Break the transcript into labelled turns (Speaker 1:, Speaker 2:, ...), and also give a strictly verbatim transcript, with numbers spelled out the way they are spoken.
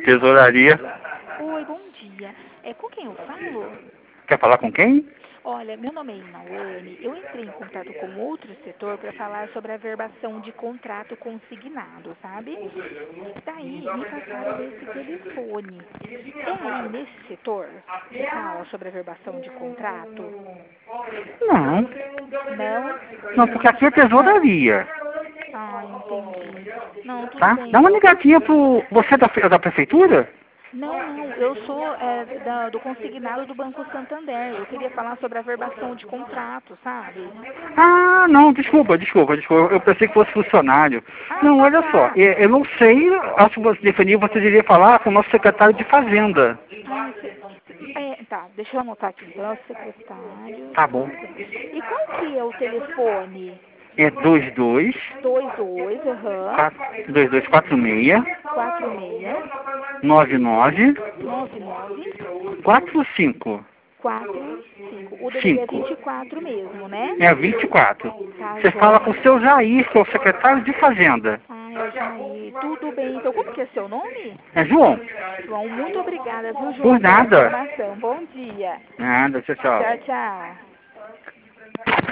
Speaker 1: Tesouraria.
Speaker 2: Oi, bom dia. É com quem eu falo?
Speaker 1: Quer falar com quem?
Speaker 2: Olha, meu nome é Inawane. Eu entrei em contato com outro setor para falar sobre a verbação de contrato consignado, sabe? Daí me passaram esse telefone. É aí nesse setor que fala sobre a verbação de contrato?
Speaker 1: Não.
Speaker 2: Não?
Speaker 1: Não, porque aqui é
Speaker 2: Ah,
Speaker 1: tesouraria.
Speaker 2: ah, entendi. Não, tudo
Speaker 1: Tá?
Speaker 2: bem
Speaker 1: Dá uma
Speaker 2: então.
Speaker 1: ligadinha pro... Você é da, fe- da prefeitura?
Speaker 2: Não, não, eu sou é, da- do consignado do Banco Santander. Eu queria falar sobre a verbação de contrato, sabe?
Speaker 1: Ah, não, desculpa, desculpa, desculpa. Eu pensei que fosse funcionário. Não,
Speaker 2: Ah,
Speaker 1: olha só,
Speaker 2: tá.
Speaker 1: eu, eu não sei, acho que você definir, você deveria falar com o nosso secretário de Fazenda.
Speaker 2: Ah, cê, cê- é, tá, deixa eu anotar aqui então, é o secretário.
Speaker 1: Tá bom.
Speaker 2: E qual que é o telefone?
Speaker 1: É dois dois
Speaker 2: Dois dois, aham,
Speaker 1: quatro dois dois quatro seis
Speaker 2: quatro seis,
Speaker 1: nove nove
Speaker 2: nove nove,
Speaker 1: quatro cinco
Speaker 2: quatro cinco. O D D D é
Speaker 1: cinco.
Speaker 2: vinte e quatro mesmo, né?
Speaker 1: É vinte e quatro.
Speaker 2: Tá,
Speaker 1: Você fala com o
Speaker 2: joia.
Speaker 1: seu Jair, que é o secretário de Fazenda.
Speaker 2: Ah, é o Jair. Tudo bem, então como que é seu nome?
Speaker 1: É João?
Speaker 2: João, muito obrigada, viu,
Speaker 1: Por
Speaker 2: João, pela
Speaker 1: nada.
Speaker 2: informação. Bom dia.
Speaker 1: Nada, tchau,
Speaker 2: Tchau,
Speaker 1: tchau.
Speaker 2: tchau.